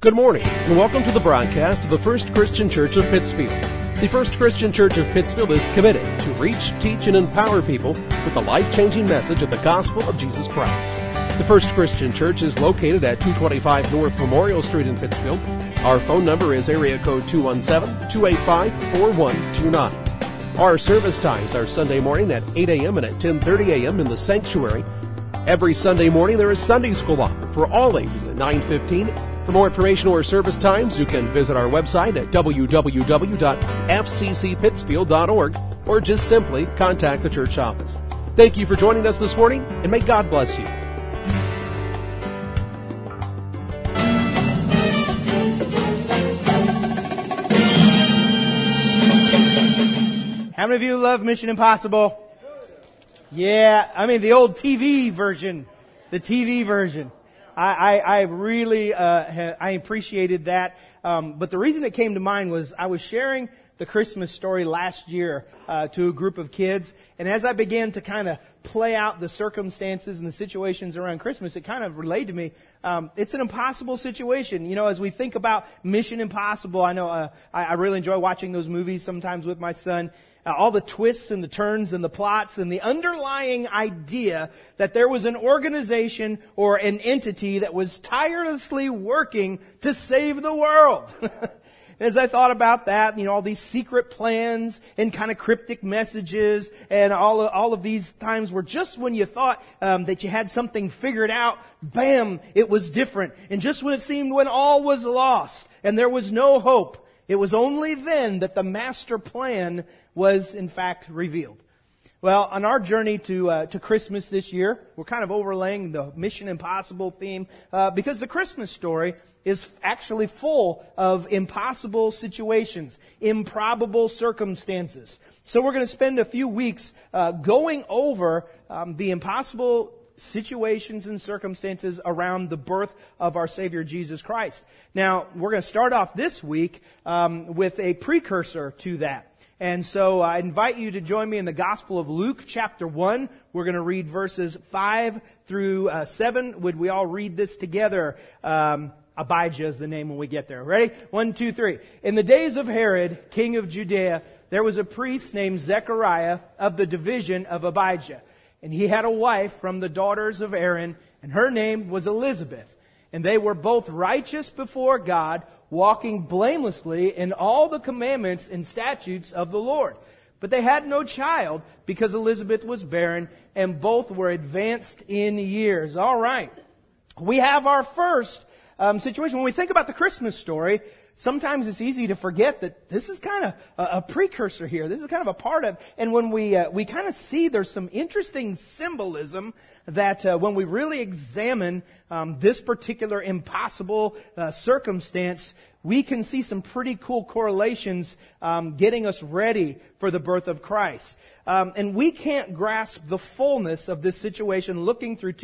Good morning, and welcome to the broadcast of the First Christian Church of Pittsfield. The First Christian Church of Pittsfield is committed to reach, teach, and empower people with the life-changing message of the gospel of Jesus Christ. The First Christian Church is located at 225 North Memorial Street in Pittsfield. Our phone number is area code 217-285-4129. Our service times are Sunday morning at 8 a.m. and at 10:30 a.m. in the sanctuary. Every Sunday morning there is Sunday school offered for all ages at 9:15. For more information or service times, you can visit our website at www.fccpittsfield.org or just simply contact the church office. Thank you for joining us this morning, and may God bless you. How many of you love Mission Impossible? Yeah, I mean the old TV version, the TV version. I really I appreciated that. But the reason it came to mind was I was sharing the Christmas story last year to a group of kids, and as I began to kind of play out the circumstances and the situations around Christmas, it kind of relayed to me, it's an impossible situation. You know, as we think about Mission Impossible, I know I really enjoy watching those movies sometimes with my son. All the twists and the turns and the plots and the underlying idea that there was an organization or an entity that was tirelessly working to save the world. As I thought about that, you know, all these secret plans and kind of cryptic messages and all of these times were just when you thought that you had something figured out, bam, it was different. And just when it seemed when all was lost and there was no hope, it was only then that the master plan was in fact revealed. Well, on our journey to Christmas this year, we're kind of overlaying the Mission Impossible theme because the Christmas story is actually full of impossible situations, improbable circumstances. So we're going to spend a few weeks going over the impossible situations and circumstances around the birth of our Savior Jesus Christ. Now, we're going to start off this week with a precursor to that. And so I invite you to join me in the Gospel of Luke, chapter 1. We're going to read verses 5 through 7. Would we all read this together? Abijah is the name when we get there. Ready? 1, 2, 3. In the days of Herod, king of Judea, there was a priest named Zechariah of the division of Abijah. And he had a wife from the daughters of Aaron, and her name was Elizabeth. And they were both righteous before God, walking blamelessly in all the commandments and statutes of the Lord. But they had no child because Elizabeth was barren, and both were advanced in years. All right. We have our first situation. When we think about the Christmas story, sometimes it's easy to forget that this is kind of a precursor here. This is kind of a part of, and when we kind of see there's some interesting symbolism that when we really examine this particular impossible circumstance, we can see some pretty cool correlations getting us ready for the birth of Christ. And we can't grasp the fullness of this situation looking through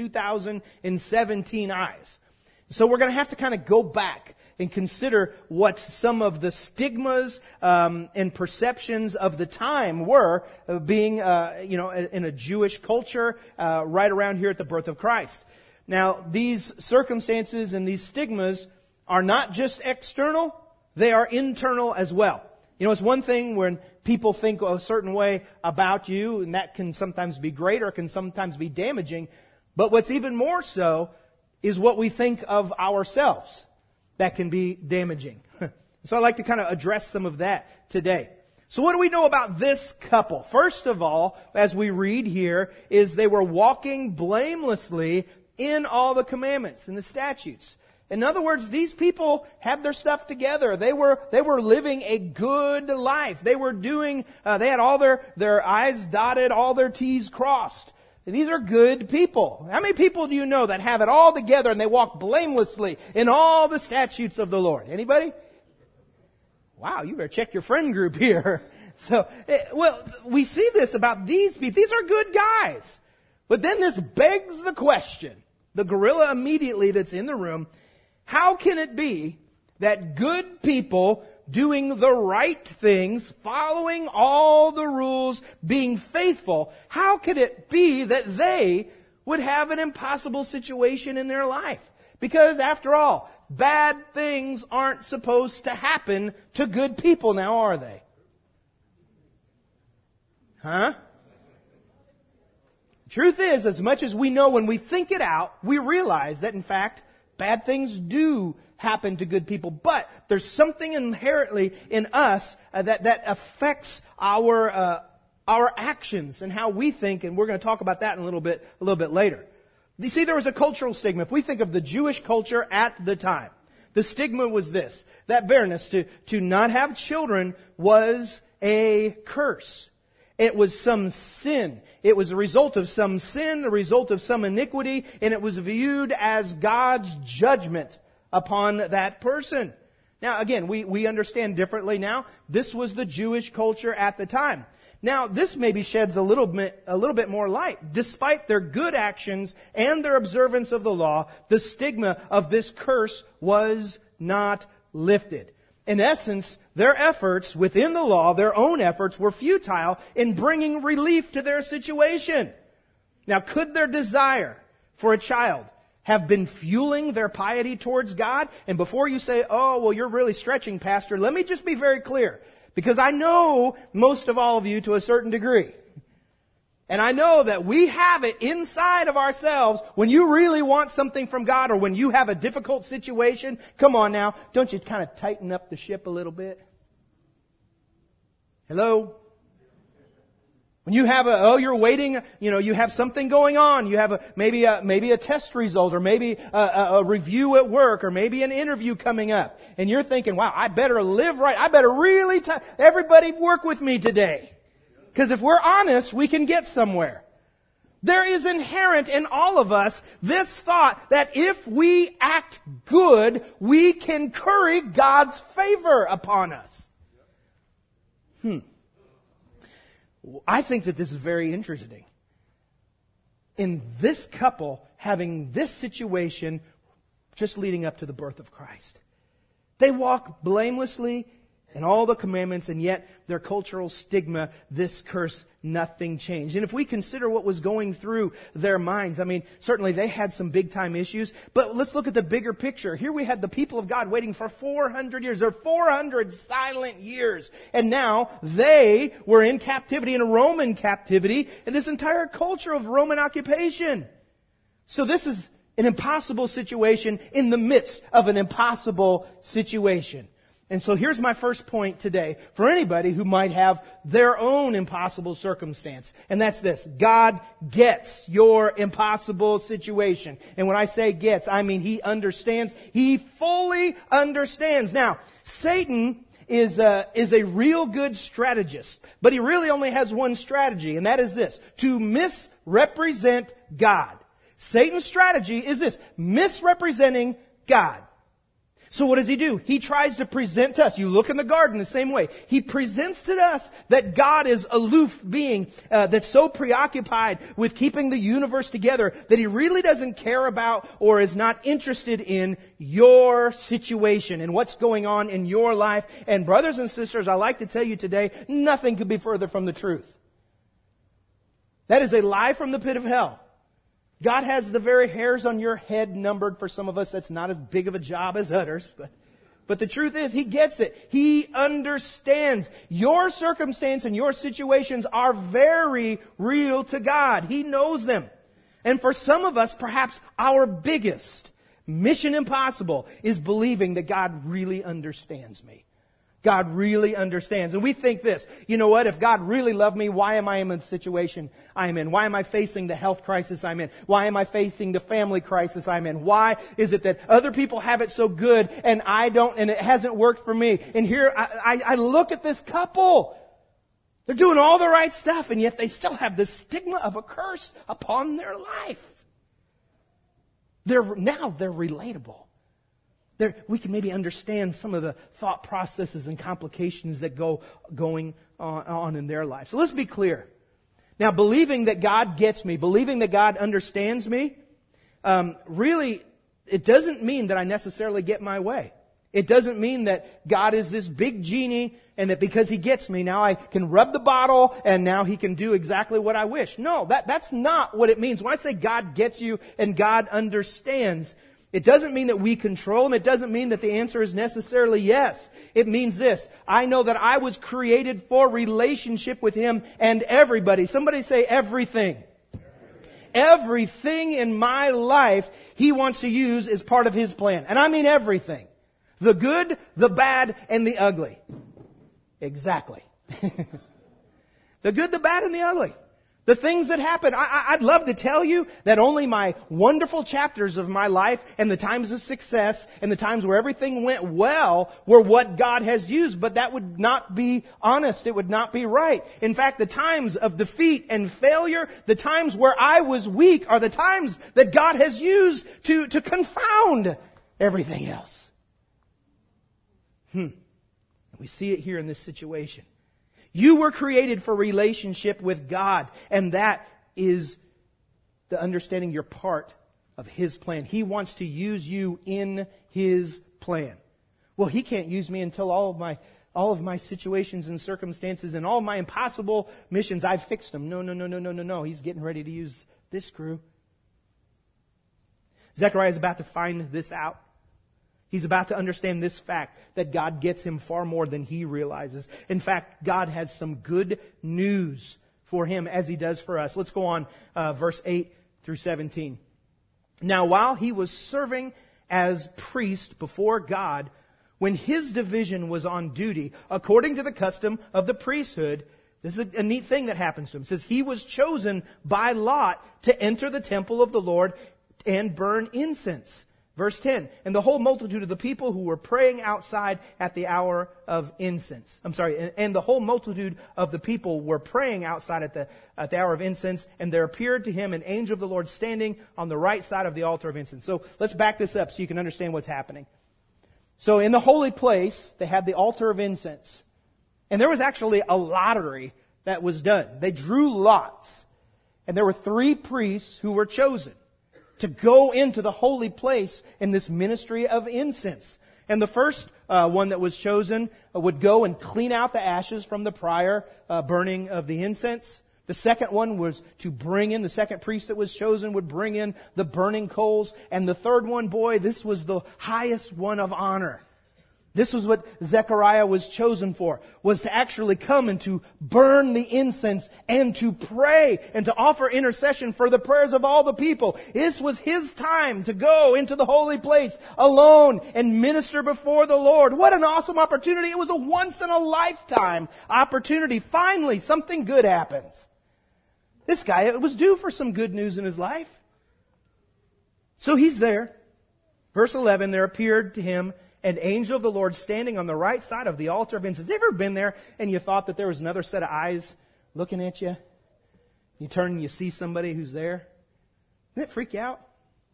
2017 eyes. So we're going to have to kind of go back and consider what some of the stigmas and perceptions of the time were, being in a Jewish culture right around here at the birth of Christ. Now, these circumstances and these stigmas are not just external, they are internal as well. You know, it's one thing when people think a certain way about you, and that can sometimes be great or can sometimes be damaging. But what's even more so is what we think of ourselves. That can be damaging. So I'd like to kind of address some of that today. So what do we know about this couple? First of all, as we read here, is they were walking blamelessly in all the commandments and the statutes. In other words, these people had their stuff together. They were living a good life. They were doing, they had all their I's dotted, all their T's crossed. These are good people. How many people do you know that have it all together and they walk blamelessly in all the statutes of the Lord? Anybody? Wow, you better check your friend group here. So, well, we see this about these people. These are good guys. But then this begs the question, the gorilla immediately that's in the room, how can it be that good people doing the right things, following all the rules, being faithful, how could it be that they would have an impossible situation in their life? Because after all, bad things aren't supposed to happen to good people now, are they? Huh? Truth is, as much as we know when we think it out, we realize that in fact, bad things do happen to good people. But there's something inherently in us that affects our actions and how we think, and we're going to talk about that in a little bit later. You see, there was a cultural stigma. If we think of the Jewish culture at the time, the stigma was this: that barrenness, to not have children, was a curse. It was some sin. It was a result of some sin, a result of some iniquity, and it was viewed as God's judgment upon that person. Now, again, we understand differently now. This was the Jewish culture at the time. Now, this maybe sheds a little bit more light. Despite their good actions and their observance of the law, the stigma of this curse was not lifted. In essence, their efforts within the law, their own efforts, were futile in bringing relief to their situation. Now, could their desire for a child have been fueling their piety towards God? And before you say, oh, well, you're really stretching, Pastor, let me just be very clear. Because I know most of all of you to a certain degree. And I know that we have it inside of ourselves when you really want something from God, or when you have a difficult situation. Come on now, don't you kind of tighten up the ship a little bit? Hello? When you have you're waiting, you have something going on. You have maybe a test result, or maybe a review at work, or maybe an interview coming up. And you're thinking, wow, I better live right. I better really, everybody work with me today. Because if we're honest, we can get somewhere. There is inherent in all of us this thought that if we act good, we can curry God's favor upon us. I think that this is very interesting. In this couple having this situation just leading up to the birth of Christ. They walk blamelessly in all the commandments, and yet their cultural stigma, this curse, nothing changed. And if we consider what was going through their minds, I mean, certainly they had some big time issues, but let's look at the bigger picture. Here we had the people of God waiting for 400 years. There are 400 silent years. And now they were in captivity, in a Roman captivity, and this entire culture of Roman occupation. So this is an impossible situation in the midst of an impossible situation. And so here's my first point today for anybody who might have their own impossible circumstance. And that's this: God gets your impossible situation. And when I say gets, I mean He understands. He fully understands. Now, Satan is a real good strategist, but he really only has one strategy, and that is this: to misrepresent God. Satan's strategy is this: misrepresenting God. So what does he do? He tries to present to us. You look in the garden the same way. He presents to us that God is aloof being that's so preoccupied with keeping the universe together that He really doesn't care about or is not interested in your situation and what's going on in your life. And brothers and sisters, I like to tell you today, nothing could be further from the truth. That is a lie from the pit of hell. God has the very hairs on your head numbered. For some of us, that's not as big of a job as others. But the truth is, He gets it. He understands. Your circumstance and your situations are very real to God. He knows them. And for some of us, perhaps our biggest mission impossible is believing that God really understands me. God really understands. And we think this: you know what? If God really loved me, why am I in the situation I'm in? Why am I facing the health crisis I'm in? Why am I facing the family crisis I'm in? Why is it that other people have it so good and I don't, and it hasn't worked for me? And here I look at this couple. They're doing all the right stuff, and yet they still have the stigma of a curse upon their life. They're relatable. We can maybe understand some of the thought processes and complications that going on in their life. So let's be clear. Now, believing that God gets me, believing that God understands me, really, it doesn't mean that I necessarily get my way. It doesn't mean that God is this big genie and that because He gets me, now I can rub the bottle and now He can do exactly what I wish. No, that's not what it means. When I say God gets you and God understands, It doesn't mean that we control Him. It doesn't mean that the answer is necessarily yes. It means this. I know that I was created for relationship with Him and everybody. Somebody say everything. Everything in my life He wants to use as part of His plan. And I mean everything. The good, the bad, and the ugly. Exactly. The good, the bad, and the ugly. The things that happen. I'd love to tell you that only my wonderful chapters of my life and the times of success and the times where everything went well were what God has used, but that would not be honest. It would not be right. In fact, the times of defeat and failure, the times where I was weak, are the times that God has used to confound everything else. We see it here in this situation. You were created for relationship with God, and that is the understanding you're part of His plan. He wants to use you in His plan. Well, He can't use me until all of my situations and circumstances and all my impossible missions, I've fixed them. No. He's getting ready to use this crew. Zechariah is about to find this out. He's about to understand this fact, that God gets him far more than he realizes. In fact, God has some good news for him as He does for us. Let's go on, verse 8 through 17. Now, while he was serving as priest before God, when his division was on duty, according to the custom of the priesthood, this is a neat thing that happens to him. It says, he was chosen by lot to enter the temple of the Lord and burn incense. Verse 10, and the whole multitude of the people who were praying outside at the hour of incense. And the whole multitude of the people were praying outside at the hour of incense, and there appeared to him an angel of the Lord standing on the right side of the altar of incense. So let's back this up so you can understand what's happening. So in the holy place, they had the altar of incense. And there was actually a lottery that was done. They drew lots. And there were 3 priests who were chosen to go into the holy place in this ministry of incense. And the first one that was chosen would go and clean out the ashes from the prior burning of the incense. The second one was to bring in, the second priest that was chosen would bring in the burning coals. And the third one, boy, this was the highest one of honor. This was what Zechariah was chosen for, was to actually come and to burn the incense and to pray and to offer intercession for the prayers of all the people. This was his time to go into the holy place alone and minister before the Lord. What an awesome opportunity. It was a once-in-a-lifetime opportunity. Finally, something good happens. This guy was due for some good news in his life. So he's there. Verse 11, there appeared to him an angel of the Lord standing on the right side of the altar of incense. Have you ever been there and you thought that there was another set of eyes looking at you? You turn and you see somebody who's there. Doesn't it freak you out?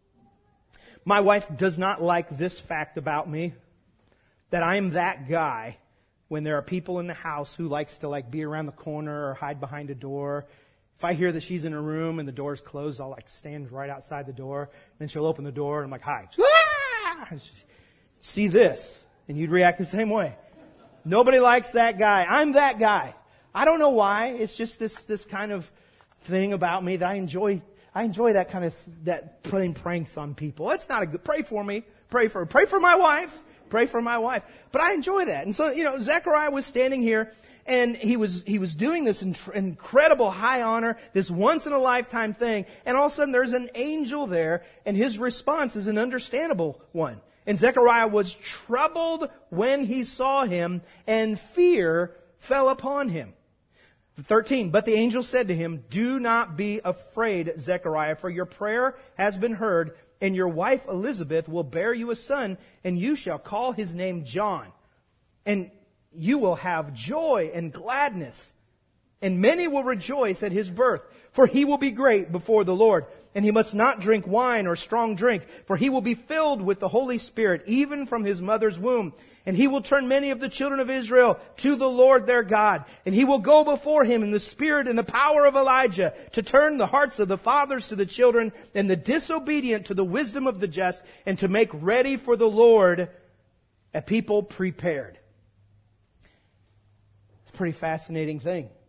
My wife does not like this fact about me, that I am that guy when there are people in the house who likes to be around the corner or hide behind a door. If I hear that she's in a room and the door's closed, I'll stand right outside the door. Then she'll open the door and I'm like, hi. Ah! See this, and you'd react the same way. Nobody likes that guy. I'm that guy. I don't know why. It's just this kind of thing about me that I enjoy that kind of that playing pranks on people. It's not a good. Pray for me. Pray for my wife. Pray for my wife. But I enjoy that. And so Zechariah was standing here, and he was doing this incredible high honor, this once in a lifetime thing. And all of a sudden, there's an angel there, and his response is an understandable one. And Zechariah was troubled when he saw him, and fear fell upon him. 13, but the angel said to him, do not be afraid, Zechariah, for your prayer has been heard, and your wife Elizabeth will bear you a son, and you shall call his name John. And you will have joy and gladness, and many will rejoice at his birth, for he will be great before the Lord. And he must not drink wine or strong drink, for he will be filled with the Holy Spirit, even from his mother's womb. And he will turn many of the children of Israel to the Lord their God. And he will go before him in the spirit and the power of Elijah, to turn the hearts of the fathers to the children, and the disobedient to the wisdom of the just, and to make ready for the Lord a people prepared. It's a pretty fascinating thing.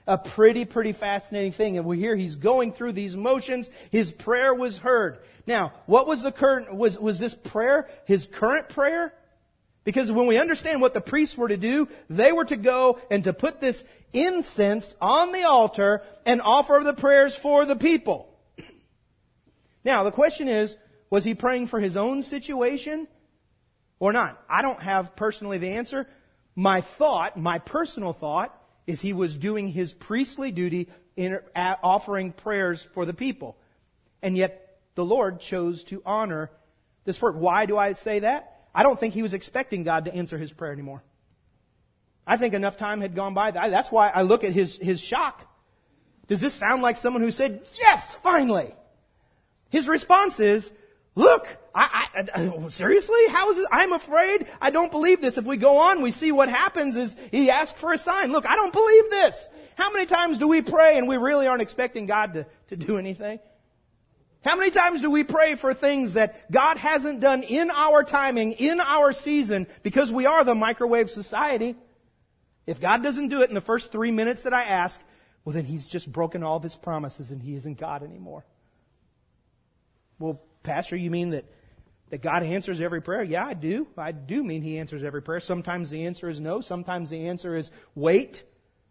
A pretty fascinating thing. And we hear he's going through these motions. His prayer was heard. Now, what was the current, was this prayer his current prayer? Because when we understand what the priests were to do, they were to go and to put this incense on the altar and offer the prayers for the people. Now, the question is, was he praying for his own situation or not? I don't have personally the answer. My personal thought, is he was doing his priestly duty in offering prayers for the people. And yet the Lord chose to honor this prayer. Why do I say that? I don't think he was expecting God to answer his prayer anymore. I think enough time had gone by. That's why I look at his shock. Does this sound like someone who said, yes, finally? His response is, look, seriously? How is it? I'm afraid. I don't believe this. If we go on, we see what happens is he asked for a sign. Look, I don't believe this. How many times do we pray and we really aren't expecting God to do anything? How many times do we pray for things that God hasn't done in our timing, in our season, because we are the microwave society? If God doesn't do it in the first 3 minutes that I ask, well, then He's just broken all of His promises and He isn't God anymore. Well, Pastor, you mean that God answers every prayer? Yeah, I do. I do mean He answers every prayer. Sometimes the answer is no. Sometimes the answer is wait.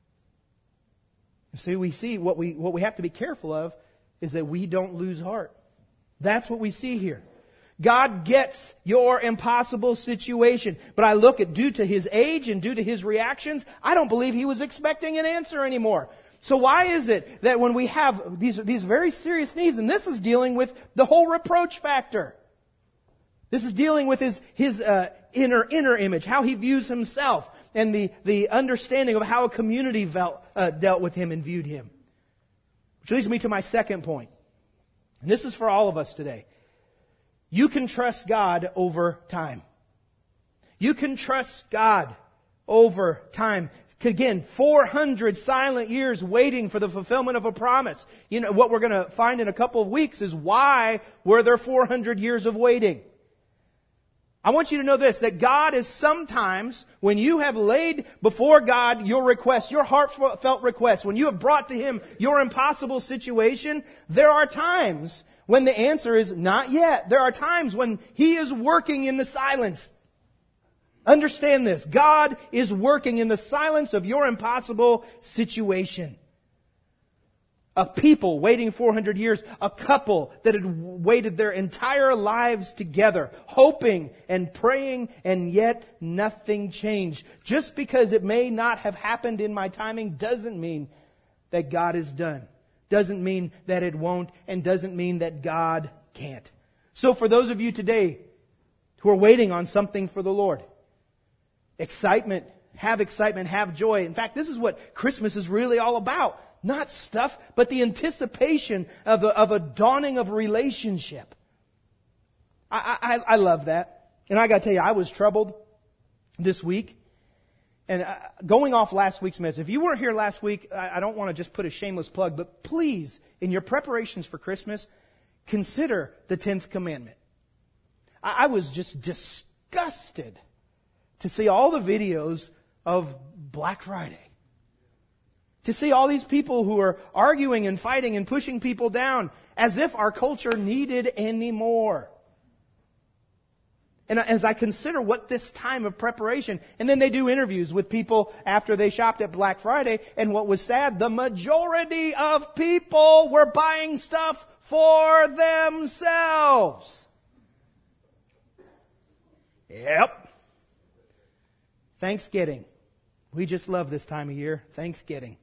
See, we see what we have to be careful of is that we don't lose heart. That's what we see here. God gets your impossible situation. But I look at, due to His age and due to His reactions, I don't believe He was expecting an answer anymore. So why is it that when we have these very serious needs, and this is dealing with the whole reproach factor. This is dealing with his inner image, how he views himself, and the understanding of how a community dealt with him and viewed him. Which leads me to my second point. And this is for all of us today. You can trust God over time. You can trust God over time. Again, 400 silent years waiting for the fulfillment of a promise. You know, what we're going to find in a couple of weeks is why were there 400 years of waiting? I want you to know this, that God is sometimes, when you have laid before God your request, your heartfelt request, when you have brought to Him your impossible situation, there are times when the answer is not yet. There are times when He is working in the silence. Understand this. God is working in the silence of your impossible situation. A people waiting 400 years, a couple that had waited their entire lives together, hoping and praying, and yet nothing changed. Just because it may not have happened in my timing doesn't mean that God is done. Doesn't mean that it won't, and doesn't mean that God can't. So for those of you today who are waiting on something for the Lord, excitement, have joy. In fact, this is what Christmas is really all about. Not stuff, but the anticipation of a dawning of relationship. I love that. And I got to tell you, I was troubled this week. And going off last week's message, if you weren't here last week, I don't want to just put a shameless plug, but please, in your preparations for Christmas, consider the 10th commandment. I was just disgusted to see all the videos of Black Friday. To see all these people who are arguing and fighting and pushing people down as if our culture needed any more. And as I consider what this time of preparation, and then they do interviews with people after they shopped at Black Friday, and what was sad, the majority of people were buying stuff for themselves. Yep. Thanksgiving. We just love this time of year. Thanksgiving.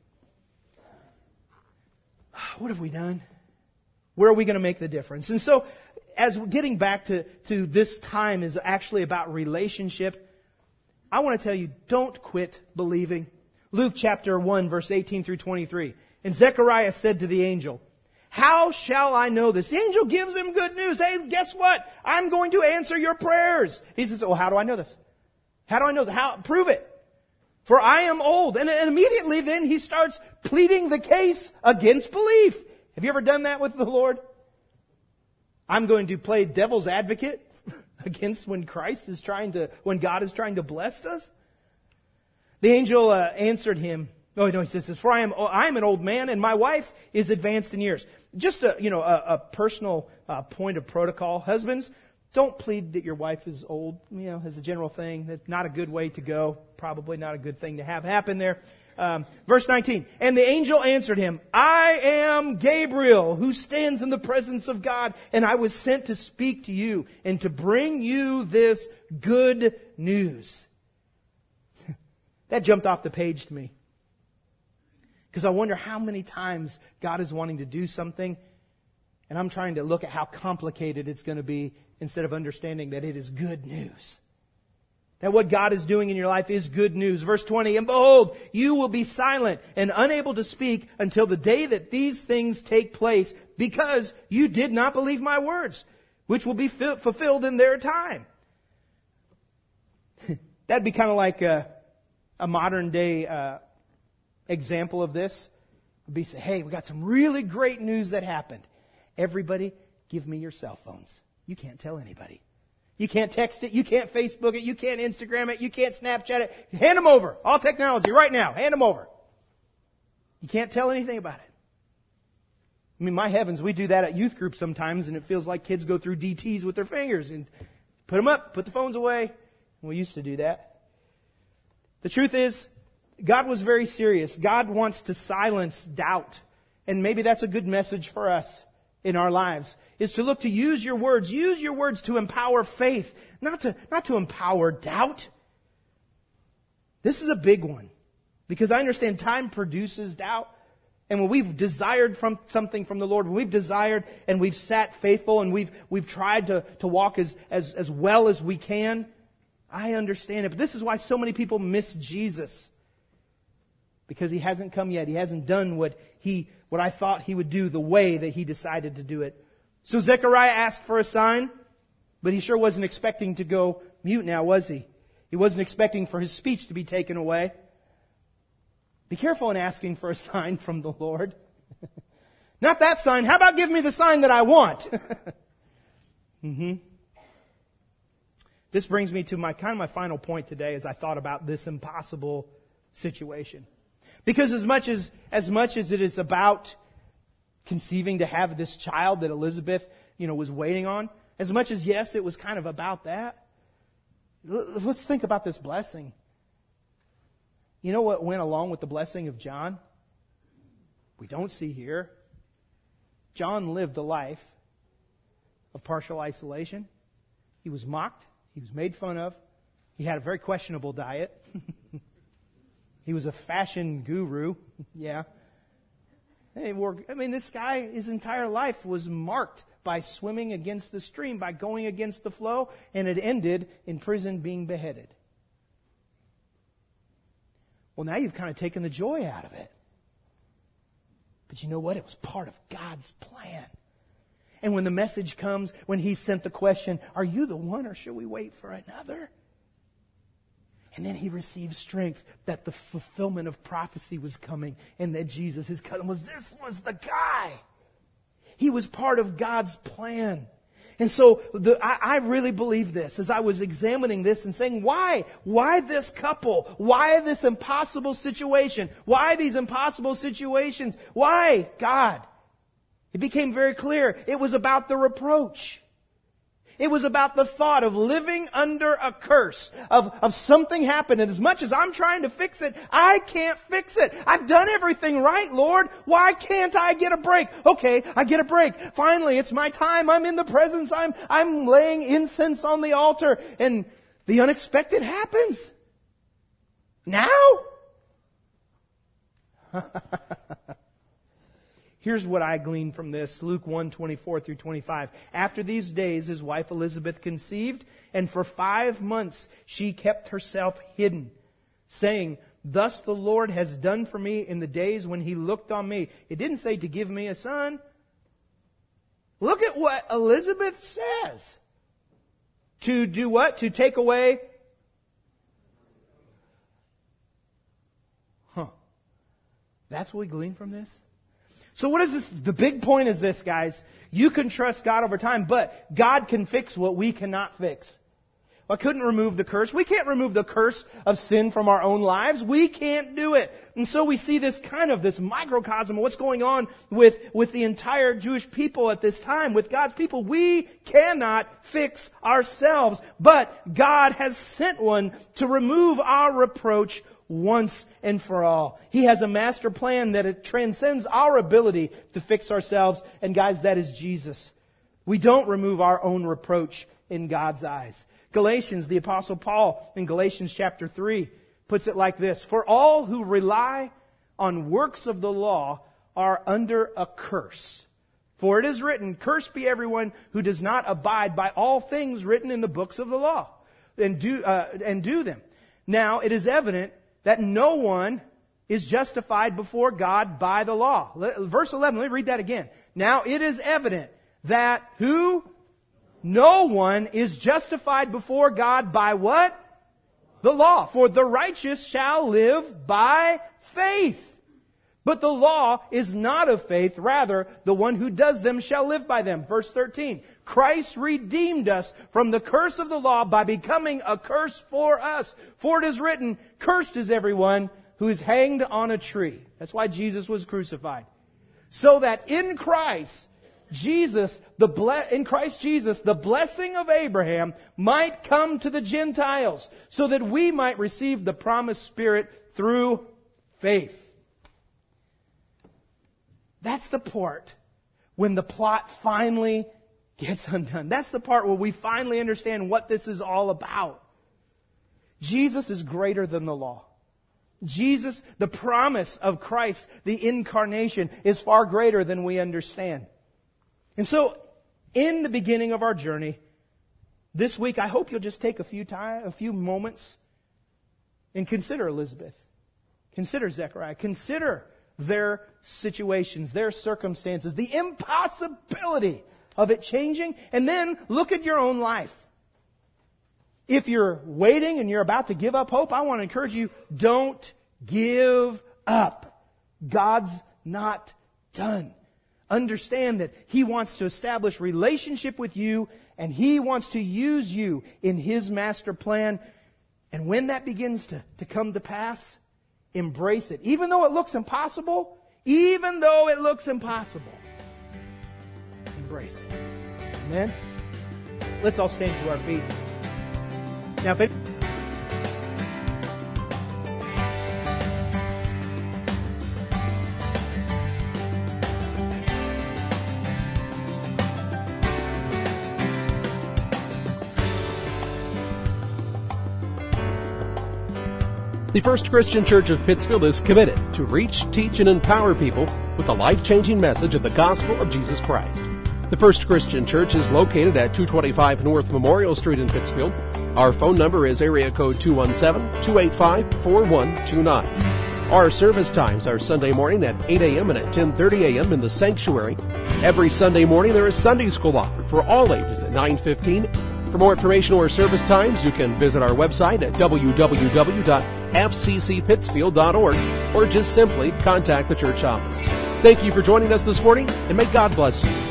What have we done? Where are we going to make the difference? And so, as getting back to this time is actually about relationship, I want to tell you, don't quit believing. Luke chapter 1, verse 18 through 23. And Zechariah said to the angel, "How shall I know this?" The angel gives him good news. Hey, guess what? I'm going to answer your prayers. He says, "Oh, how do I know this? How do I know this? How? Prove it. For I am old." And immediately then he starts pleading the case against belief. Have you ever done that with the Lord? I'm going to play devil's advocate against when God is trying to bless us. The angel answered him, No, he says, for I am an old man and my wife is advanced in years. Just a personal point of protocol. Husbands, don't plead that your wife is old, as a general thing. That's not a good way to go. Probably not a good thing to have happen there. Verse 19, and the angel answered him, I am Gabriel, who stands in the presence of God, and I was sent to speak to you and to bring you this good news. That jumped off the page to me. Because I wonder how many times God is wanting to do something, and I'm trying to look at how complicated it's going to be instead of understanding that it is good news. That what God is doing in your life is good news. Verse 20, and behold, you will be silent and unable to speak until the day that these things take place, because you did not believe my words, which will be fulfilled in their time. That'd be kind of like a modern day example of this would be say, hey, we got some really great news that happened. Everybody, give me your cell phones. You can't tell anybody. You can't text it. You can't Facebook it. You can't Instagram it. You can't Snapchat it. Hand them over. All technology right now. Hand them over. You can't tell anything about it. I mean, my heavens, we do that at youth groups sometimes, and it feels like kids go through DTs with their fingers and put them up, put the phones away. We used to do that. The truth is, God was very serious. God wants to silence doubt. And maybe that's a good message for us in our lives, is to look to use your words. Use your words to empower faith, not to empower doubt. This is a big one, because I understand time produces doubt. And when we've desired something from the Lord, when we've desired and we've sat faithful and we've tried to walk as well as we can, I understand it. But this is why so many people miss Jesus. Because He hasn't come yet. He hasn't done what I thought He would do the way that He decided to do it. So Zechariah asked for a sign, but he sure wasn't expecting to go mute now, was he? He wasn't expecting for his speech to be taken away. Be careful in asking for a sign from the Lord. Not that sign. How about give me the sign that I want? This brings me to my final point today as I thought about this impossible situation. Because as much as it is about conceiving to have this child that Elizabeth, was waiting on, as much as, yes, it was kind of about that, let's think about this blessing. You know what went along with the blessing of John? We don't see here. John lived a life of partial isolation. He was mocked. He was made fun of. He had a very questionable diet. He was a fashion guru. Yeah. This guy, his entire life was marked by swimming against the stream, by going against the flow, and it ended in prison being beheaded. Well, now you've kind of taken the joy out of it. But you know what? It was part of God's plan. And when the message comes, when He sent the question, are you the one or shall we wait for another? And then he received strength that the fulfillment of prophecy was coming and that Jesus, his cousin, was the guy. He was part of God's plan. And so I really believe this as I was examining this and saying, why? Why this couple? Why this impossible situation? Why these impossible situations? Why God? It became very clear. It was about the reproach. It was about the thought of living under a curse, of something happened. And as much as I'm trying to fix it, I can't fix it. I've done everything right, Lord. Why can't I get a break? Okay, I get a break. Finally, it's my time. I'm in the presence. I'm laying incense on the altar. And the unexpected happens. Now? Here's what I glean from this, Luke 1:24 through 25. After these days, his wife Elizabeth conceived, and for 5 months she kept herself hidden, saying, thus the Lord has done for me in the days when He looked on me. It didn't say to give me a son. Look at what Elizabeth says. To do what? To take away. That's what we glean from this? So what is this? The big point is this, guys. You can trust God over time, but God can fix what we cannot fix. I couldn't remove the curse. We can't remove the curse of sin from our own lives. We can't do it. And so we see this microcosm of what's going on with the entire Jewish people at this time, with God's people. We cannot fix ourselves, but God has sent one to remove our reproach once and for all. He has a master plan that it transcends our ability to fix ourselves. And guys, that is Jesus. We don't remove our own reproach in God's eyes. Galatians, the Apostle Paul in Galatians chapter 3 puts it like this: for all who rely on works of the law are under a curse. For it is written, cursed be everyone who does not abide by all things written in the books of the law and do them. Now it is evident that no one is justified before God by the law. Verse 11, let me read that again. Now it is evident that who? No one is justified before God by what? The law. For the righteous shall live by faith. But the law is not of faith. Rather, the one who does them shall live by them. Verse 13. Christ redeemed us from the curse of the law by becoming a curse for us. For it is written, cursed is everyone who is hanged on a tree. That's why Jesus was crucified. So that in Christ Jesus, the blessing of Abraham might come to the Gentiles, so that we might receive the promised Spirit through faith. That's the part when the plot finally gets undone. That's the part where we finally understand what this is all about. Jesus is greater than the law. Jesus, the promise of Christ, the incarnation, is far greater than we understand. And so, in the beginning of our journey, this week, I hope you'll just take a few moments and consider Elizabeth. Consider Zechariah. Consider their situations, their circumstances, the impossibility of it changing, and then look at your own life. If you're waiting and you're about to give up hope, I want to encourage you, don't give up. God's not done. Understand that He wants to establish relationship with you, and He wants to use you in His master plan. And when that begins to come to pass, embrace it. Even though it looks impossible, embrace it. Amen? Let's all stand to our feet. Now, if The First Christian Church of Pittsfield is committed to reach, teach, and empower people with the life-changing message of the gospel of Jesus Christ. The First Christian Church is located at 225 North Memorial Street in Pittsfield. Our phone number is area code 217-285-4129. Our service times are Sunday morning at 8 a.m. and at 10:30 a.m. in the sanctuary. Every Sunday morning there is Sunday school offered for all ages at 9:15. For more information or service times, you can visit our website at www.fccpittsfield.org or just simply contact the church office. Thank you for joining us this morning, and may God bless you.